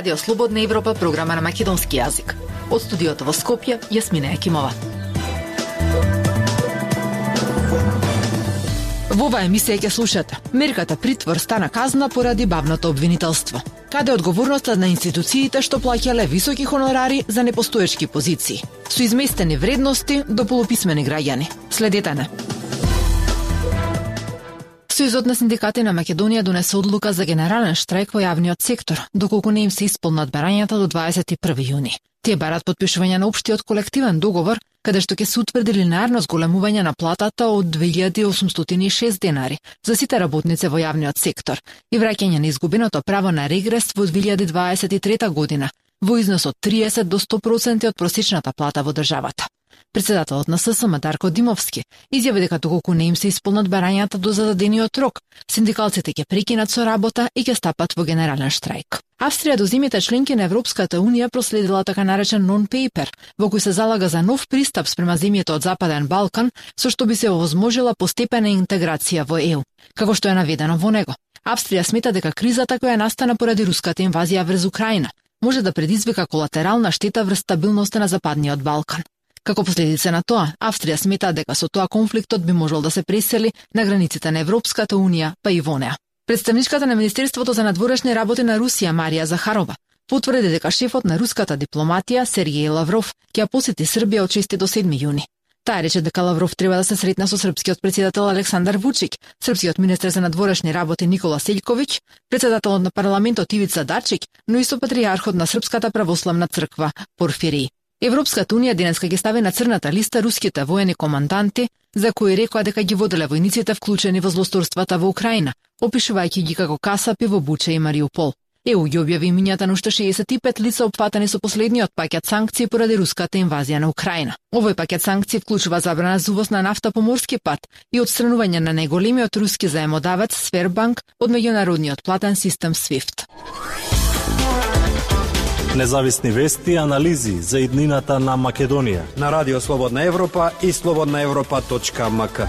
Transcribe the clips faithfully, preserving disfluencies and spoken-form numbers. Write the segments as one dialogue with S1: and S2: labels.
S1: Радио Слободна Европа, програма на македонски јазик. Од студиото во Скопје, Јасмина Екимова. Во оваа емисија ќе слушате: мерката притвор стана казна поради бавното обвинителство. Каде е одговорноста на институциите што плаќале високи хонорари за непостоечки позиции? Со изместени вредности до полуписмени граѓани. Следете не. Сојузот на синдикати на Македонија донесе одлука за генерален штрајк во јавниот сектор, доколку не им се исполнат барањата до дваесет и први јуни. Тие барат потпишување на општиот колективен договор, каде што ќе се утврди линеарно зголемување на платата од две илјади осумстотини и шест денари за сите работници во јавниот сектор и враќање на изгубеното право на регрес во две илјади дваесет и трета година во износ од триесет до сто проценти од просечната плата во државата. Председателот на ССМ Дарко Димовски изјави дека доколку не им се исполнат барањата до зададениот рок, синдикалците ќе прекинат со работа и ќе стапат во генерален штрајк. Австрија до земјите членки на Европската унија проследила така наречен нон-пейпер, во кој се залага за нов пристап спрема земјите од Западен Балкан, со што би се овозможила постепена интеграција во Е У. Како што е наведено во него, Австрија смета дека кризата која настана поради руската инвазија врз Украина може да предизвика колатерална штета врз стабилноста на Западниот Балкан. Како последица на тоа, Австрија смета дека со тоа конфликтот би можел да се пресели на границите на Европската унија, па и во неа. Представничката на Министерството за надворешни работи на Русија Марија Захарова потврди дека шефот на руската дипломатија Сергеј Лавров ќе посети Србија од шести до седми јуни. Таа рече дека Лавров треба да се сретне со српскиот председател Александар Вучик, српскиот министер за надворешни работи Никола Сељковиќ, председателот на парламентот Ивица Дачик, но и со патријархот на Српската православна црква Порфирија. Европската унија денеска ќе стави на црната листа руските воени команданти, за кои рекоа дека ги воделе војниците вклучени во злосторствата во Украина, опишувајќи ги како касапи во Буча и Мариупол. Е У ги објави имињата на уште шеесет и пет лица опфатани со последниот пакет санкции поради руската инвазија на Украина. Овој пакет санкции вклучува забрана за увоз на нафта по морски пат и отстранување на најголемиот руски заемодавец Свербанк од меѓународниот платен систем Свифт.
S2: Независни вести и анализи за иднината на Македонија
S3: на Радио Слободна Европа и слободна европа точка ем ка.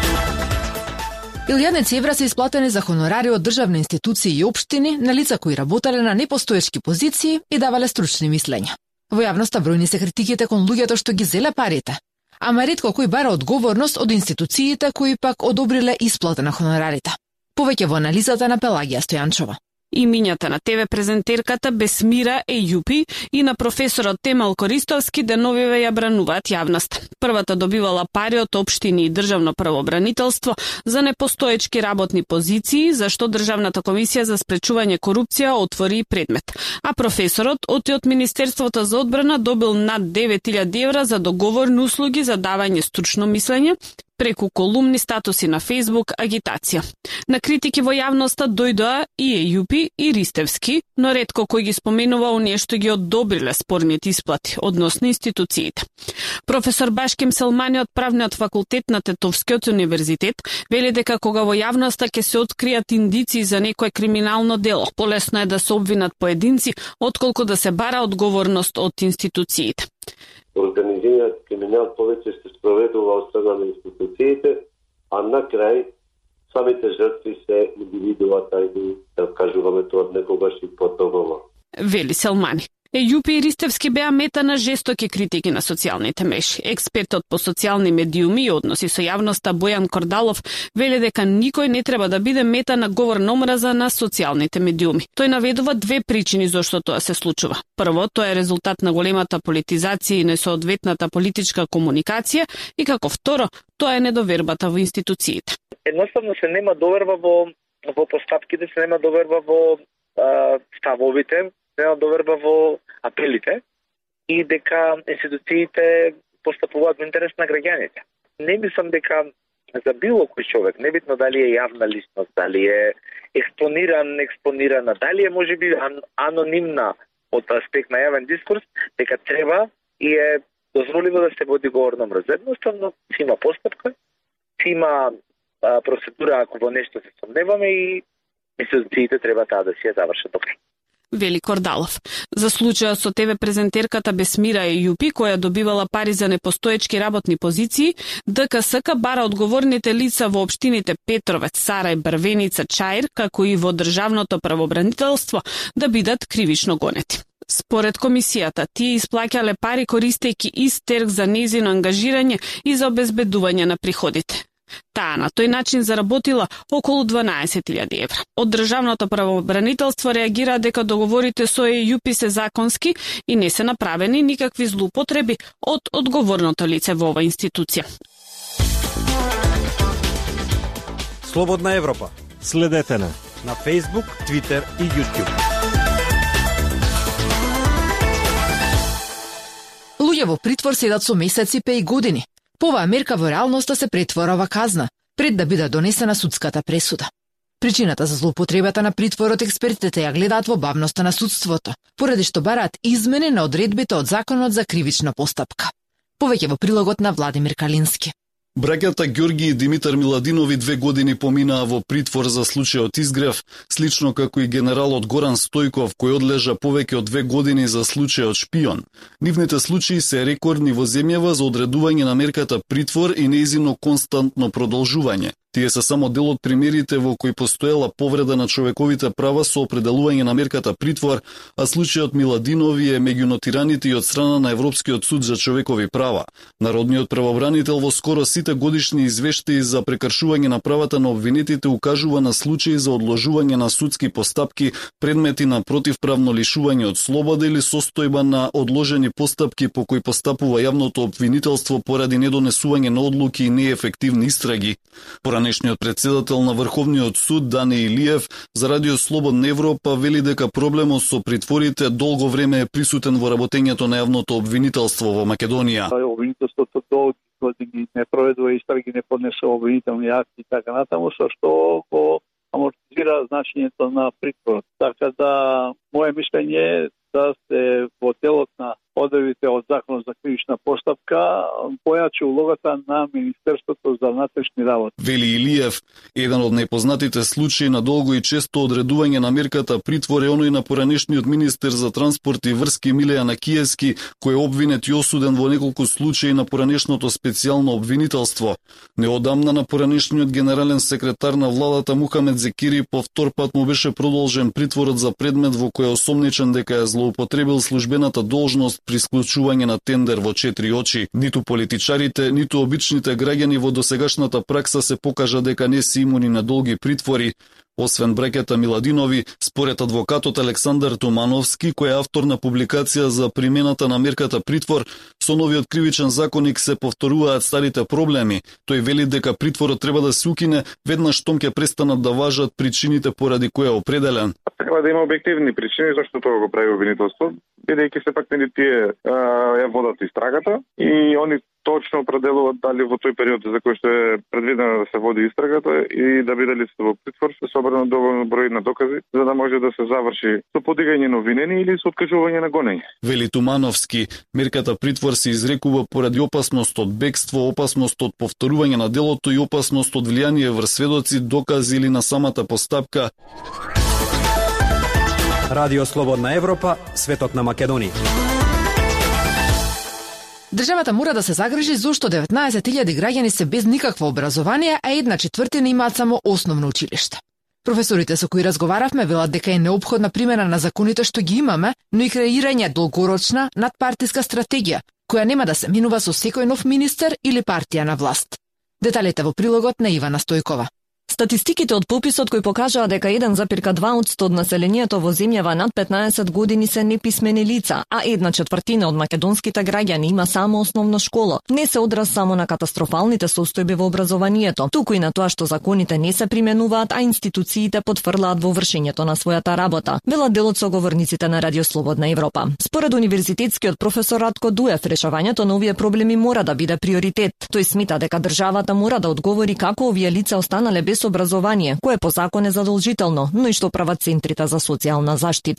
S1: Илјадници евра се исплатени за хонорари од државни институции и општини на лица кои работеле на непостоечки позиции и давале стручни мислења. Во јавноста бројни се критиките кон луѓето што ги зеле парите, ама ретко кој бара одговорност од институциите кои пак одобриле исплата на хонорарите. Повеќе во анализата на Пелагија Стојанчова.
S4: Имињата на ТВ презентерката Бесмира Ејупи и на професорот Темел Користовски деновиве ја брануваат јавност. Првата добивала пари од општини и државно правобранителство за непостоечки работни позиции, за што Државната комисија за спречување корупција отвори предмет. А професорот од од Министерството за одбрана добил над девет илјади евра за договорни услуги за давање стручно мислење, преку колумни, статуси на Фејсбук, агитација. На критики во јавноста дојдоа и Ејупи и Ристевски, но ретко кој ги споменува оние што ги одобриле спорните исплати, односно институциите. Професор Башким Селмани од Правниот факултет на Тетовскиот универзитет вели дека кога во јавноста ќе се откријат индици за некое криминално дело, полесно е да се обвинат поединци, отколку да се бара одговорност од институциите.
S5: Организираниот криминал повеќе се спроведува од страна на институциите, а на крај самите жртви се индивидуата или, да кажуваме тоа, некогаш и потогово.
S4: Вели Селмани. Ејупи и Ристевски беа мета на жестоки критики на социјалните мрежи. Експертот по социјални медиуми и односи со јавноста Бојан Кордалов вели дека никој не треба да биде мета на говор на омраза на социјалните медиуми. Тој наведува две причини зашто тоа се случува. Прво, тоа е резултат на големата политизација и несоодветната политичка комуникација, и како второ, тоа е недовербата во институциите.
S6: Едноставно се нема доверба во во постапките, се нема доверба во а, ставовите, нема доверба во апелите и дека институциите постапуваат во интерес на граѓаните. Не мислам дека за било кој човек, небитно дали е јавна личност, дали е експониран, експонирана, дали е можеби анонимна од аспект на јавен дискурс, дека треба и е дозволиво да се води говор на мрза. Едноставно си има постапка, си има а, процедура ако во нешто се сомневаме и институциите треба таа да си ја завршат добро.
S4: вели Кордалов. За случајот со ТВ презентерката Бесмира Ејупи, која добивала пари за непостоечки работни позиции, ДКСК бара одговорните лица во општините Петровец, Сарај, Брвеница, Чаир, како и во Државното правобранителство да бидат кривично гонети. Според комисијата, тие исплаќале пари користејќи истерк за нејзино ангажирање и за обезбедување на приходите. Таа на тој начин заработила околу дванаесет илјади евра. Од Државното правобранителство реагира дека договорите со Ејупи се законски и не се направени никакви злоупотреби од одговорното лице во оваа институција.
S3: Слободна Европа.
S2: Следете на
S3: на Facebook, Twitter и YouTube.
S1: Луѓе во притвор седат со месеци, пе и години. По оваа мерка во реалноста се претворава казна, пред да биде донесена судската пресуда. Причината за злоупотребата на притворот експертите ја гледаат во бавноста на судството, поради што бараат измени на одредбите од Законот за кривична постапка. Повеќе во прилогот на Владимир Калински.
S7: Браќата Ѓорги и Димитар Миладинови две години поминаа во притвор за случајот Изгрев, слично како и генералот Горан Стојков, кој одлежа повеќе од две години за случајот Шпион. Нивните случаи се рекордни во земјава за одредување на мерката притвор и нејзино константно продолжување. Тие се само дел од примерите во кои постоела повреда на човековите права со определување на мерката притвор, а случајот Миладинови е меѓу нотираните и од страна на Европскиот суд за човекови права. Народниот правобранител во скоро сите годишни извештаи за прекршување на правата на обвинетите укажува на случаи за одложување на судски постапки, предмети на противправно лишување од слобода или состојба на одложени постапки по кои постапува јавното обвинителство поради недонесување на одлуки и неефективни истраги. Поранешниот председател на Врховниот суд Дани Илиев за Радио Слободна Европа вели дека проблемот со притворите долго време е присутен во работењето на јавното обвинителство во Македонија.
S8: Обвинителството долги години не проведува истраги, не поднесува обвинителни акти и така натаму, со што го амортизира значењето на притворот. Така да, моје мислење е да се во делот на одредбите од Законот за кривична постапка појачи улогата на Министерството за внатрешни работи.
S7: Вели Илиев, еден од најпознатите случаи на долго и често одредување на мерката притвор е оној на поранешниот министер за транспорт и врски Милејан Акиевски, кој е обвинет и осуден во неколку случаи на поранешното специјално обвинителство. Неодамна на поранешниот генерален секретар на владата Мухамед Зекири по втор пат му беше продолжен притворот за предмет во кој е осомничен дека е злоупотребил службената должност при склучување на тендер во четири очи. Ниту политичарите, ниту обичните граѓани во досегашната пракса се покажа дека не се имуни на долги притвори. Освен браќата Миладинови, според адвокатот Александар Тумановски, кој е автор на публикација за примената на мерката притвор, со новиот кривичен законник се повторуваат старите проблеми. Тој вели дека притворот треба да се укине веднаш штом ќе престанат да важат причините поради кои е определен.
S9: Треба да има објективни причини зашто тоа го прави обвинителство, бидејќи сепак не тие ја водат истрагата и они точно определуваат дали во тој период за кој што е предвидено да се води истрагата и да биде лицето во притвор се собрано доволно број на докази за да може да се заврши со подигање на обвинени или со откажување на гонење.
S7: Вели Тумановски, мерката притвор се изрекува поради опасност од бегство, опасност од повторување на делото и опасност од влијание врз сведоци, докази или на самата постапка.
S3: Радио Слободна Европа, светот на Македонија.
S1: Државата мора да се загрижи зошто деветнаесет илјади граѓани се без никакво образование, а една четвртина имаат само основно училиште. Професорите со кои разговаравме велат дека е неопходна примена на законите што ги имаме, но и креирање долгорочна надпартиска стратегија, која нема да се минува со секој нов министер или партија на власт. Деталите во прилогот на Ивана Стојкова.
S10: Статистиките од пописот кои покажаа дека еден запирка два одсто од населението во земјава над петнаесет години се неписмени лица, а една четвртина од македонските граѓани има само основна школа, не се одраз само на катастрофалните состојби во образованието, туку и на тоа што законите не се применуваат, а институциите потврлаат во вршењето на својата работа, велат дел од соговорниците на Радио Слободна Европа. Според универзитетскиот професор Радко Дуев, решавањето на овие проблеми мора да биде приоритет. Тој смета дека државата мора да одговори како овие лица останале без образование, кое по закон е задолжително, но и што прават центрите за социјална заштита.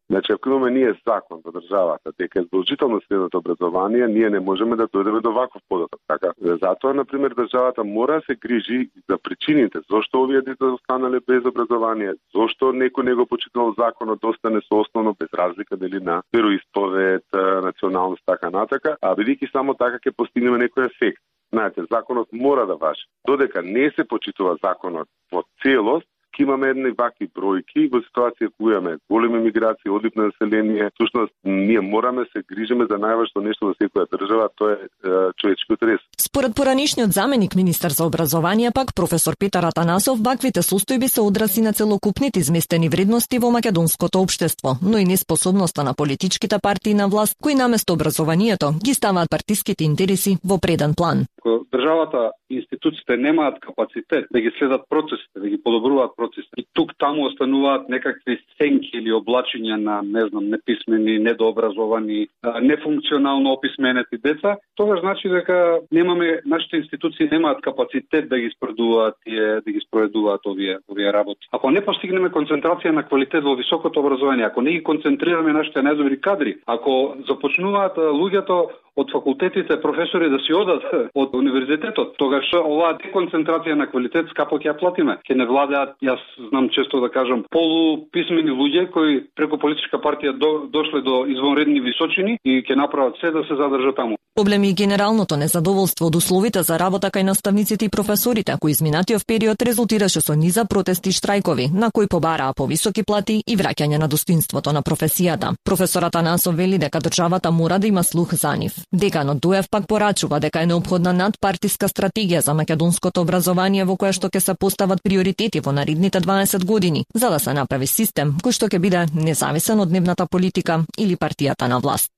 S11: Значи, ако имаме ние закон во државата дека е задолжително следното образование, ние не можеме да дојдеме до ваков податок. Така, затоа, например, државата мора да се грижи за причините, зошто овие деца останале без образование, зошто некој не го почитал законот да остане со основно без разлика дали на вероисповед, националност, така натака, а бидејќи само така ќе постигнеме некој ефект. Знаете, законот мора да важи. Додека не се почитува законот во целост, ќе имаме едни вакви бројки во ситуација кога имаме големи миграции, одлив на население. Всушност, ние мораме се грижиме за најважно нешто во секоја држава, тоа е, е човечкиот ресурс.
S10: Според поранишниот заменик министар за образование, пак професор Петар Атанасов, ваквите состојби се одрази на целокупните изместени вредности во македонското општество, но и неспособноста на политичките партии на власт, кои наместо образованието ги ставаат партиските интереси во преден план.
S12: Државата и институциите немаат капацитет да ги следат процесите, да ги подобруваат процесите. И тук таму остануваат некакви сенки или облачиња на, не знам, неписмени, недообразовани, нефункционално описменети деца. Тоа значи дека немаме, нашите институции немаат капацитет да ги спроведуваат тие, да ги спроведуваат овие овие работи. Ако не постигнеме концентрација на квалитет во високото образование, ако не ги концентрираме нашите најдобри кадри, ако започнуваат луѓето од факултетите професори да си одат од универзитетот, тогаш оваа деконцентрација на квалитет скапо ќе ја платиме. Ќе не владеат, јас знам често да кажам, полуписмени луѓе кои преку политичка партија до, дошле до извонредни височини и ќе направат се да се задржат таму.
S10: Проблеми и генералното незадоволство од условите за работа кај наставниците и професорите, кои изминатиот период резултираше со низа протести и штрајкови, на кои побараа повисоки плати и враќање на достоинството на професијата. Професорот Атанасов вели дека државата мора да има слух за нив. Деканот Дуев пак порачува дека е неопходна надпартиска стратегија за македонското образование во која што ќе се постават приоритети во наредните дваесет години, за да се направи систем кој што ќе биде независен од дневната политика или партијата на власт.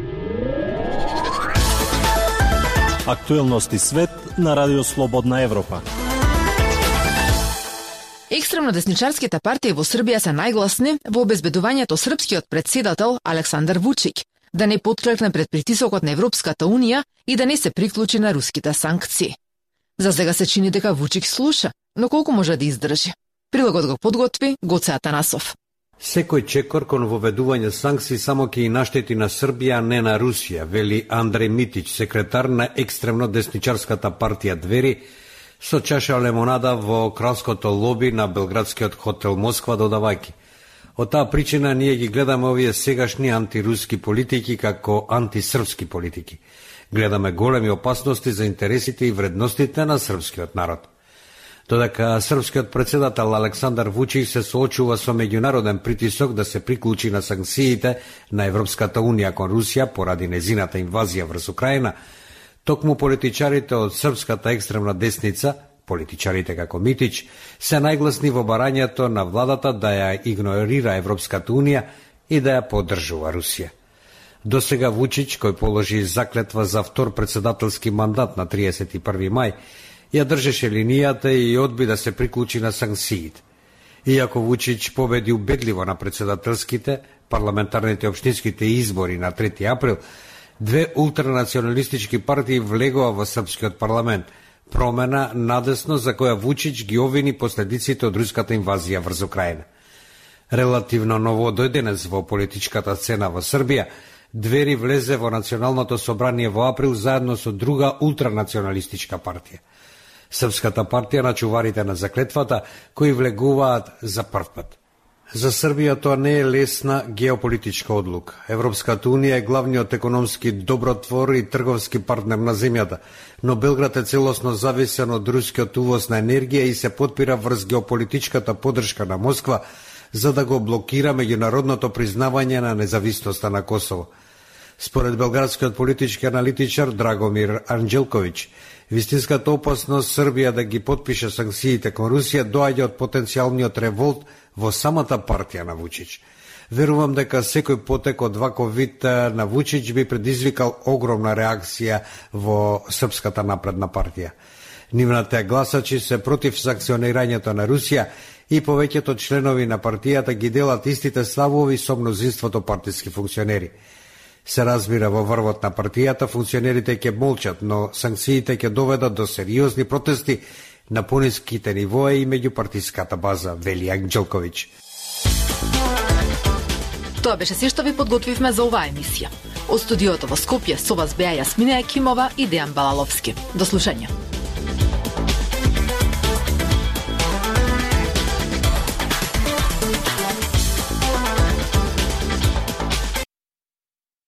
S2: Актуелности свет на Радио Слободна Европа.
S1: Екстремно десничарските партии во Србија се најгласни во обезбедувањето српскиот претседател Александар Вучик да не потклекне пред притисокот на Европската Унија и да не се приклучи на руските санкции. За сега се чини дека Вучик слуша, но колку може да издржи? Прилогот го подготви Гоце Атанасов.
S3: Секој чекор кон воведување санкции само ќе и наштети на Србија, а не на Русија, вели Андреј Митич, секретар на екстремно десничарската партија Двери, со чаша лемонада во кралското лоби на белградскиот хотел Москва, додавајќи: од таа причина ние ги гледаме овие сегашни антируски политики како антисрпски политики. Гледаме големи опасности за интересите и вредностите на српскиот народ. Додека српскиот претседател Александар Вучич се соочува со меѓународен притисок да се приклучи на санкциите на Европската Унија кон Русија поради незината инвазија врз Украина, токму политичарите од српската екстремна десница, политичарите како Митич, се најгласни во барањето на владата да ја игнорира Европската Унија и да ја поддржува Русија. До сега Вучич, кој положи заклетва за втор претседателски мандат на триесет и први мај, ја држеше линијата и одби да се приклучи на санкциите. Иако Вучич победи убедливо на претседателските, парламентарните и општинските избори на трети април, две ултранационалистички партии влегува во српскиот парламент, промена надесно за која Вучич ги овини последиците од руската инвазија врз Украина. Релативно новодојденец во политичката сцена во Србија, Двери влезе во Националното собрание во април заедно со друга ултранационалистичка партија, Српската партија на чуварите на заклетвата, кои влегуваат за прв пат. За Србија тоа не е лесна геополитичка одлука. Европската Унија е главниот економски добротвор и трговски партнер на земјата, но Белград е целосно зависен од рускиот увоз на енергија и се потпира врз геополитичката поддршка на Москва за да го блокира меѓународното признавање на независноста на Косово. Според белградскиот политички аналитичар Драгомир Анđелковиć, вистинската опасност Србија да ги потпише санкциите кон Русија доаѓа од потенцијалниот револт во самата партија на Вучич. Верувам дека секој потек од ваков вид на Вучич би предизвикал огромна реакција во Српската напредна партија. Нивните гласачи се против санкционирањето на Русија и повеќето членови на партијата ги делат истите ставови со мнозинството партиски функционери. Се разбира, во врвот на партијата функционерите ќе молчат, но санкциите ќе доведат до сериозни протести на пониските нивои и меѓу партиската база, вели Анđелковиć.
S1: Тоа беше се што ви подготвивме за оваа емисија. Од студиото во Скопје со вас беа Јасмина Екимова и Дејан Балаловски. До слушање.